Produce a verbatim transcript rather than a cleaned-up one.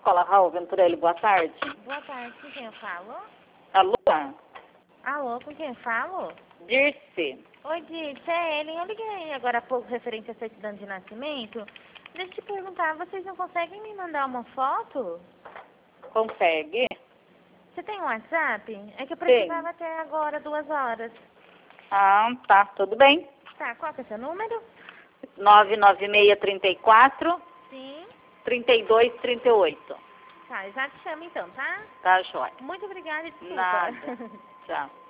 Escola Raul Venturelli, boa tarde. Boa tarde, com quem eu falo? Alô? Alô, com quem eu falo? Dirce. Oi, Dirce, é Ellen. Eu liguei agora há pouco referente à certidão de nascimento. Deixa eu te perguntar, vocês não conseguem me mandar uma foto? Consegue? Você tem um WhatsApp? É que eu Sim. precisava até agora, duas horas. Ah, tá, tudo bem. Tá, qual que é o seu número? nove nove seis, três quatro, Sim. três dois três oito. Tá, já te chamo então, tá? Tá, joia. Muito obrigada e desculpa. Nada. Tchau.